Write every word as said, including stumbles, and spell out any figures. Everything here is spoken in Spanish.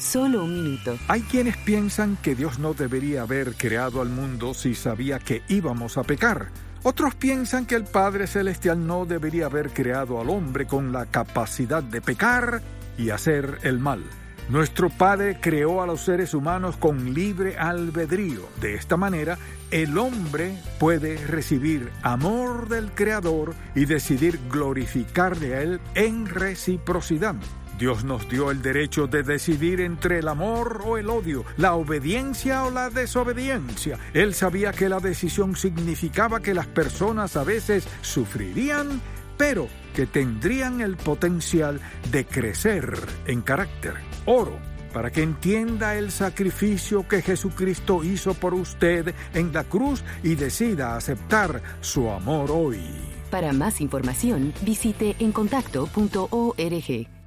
Solo un minuto. Hay quienes piensan que Dios no debería haber creado al mundo si sabía que íbamos a pecar. Otros piensan que el Padre Celestial no debería haber creado al hombre con la capacidad de pecar y hacer el mal. Nuestro Padre creó a los seres humanos con libre albedrío. De esta manera, el hombre puede recibir amor del Creador y decidir glorificarle a Él en reciprocidad. Dios nos dio el derecho de decidir entre el amor o el odio, la obediencia o la desobediencia. Él sabía que la decisión significaba que las personas a veces sufrirían, pero que tendrían el potencial de crecer en carácter. Oro para que entienda el sacrificio que Jesucristo hizo por usted en la cruz y decida aceptar su amor hoy. Para más información, visite en contacto punto org.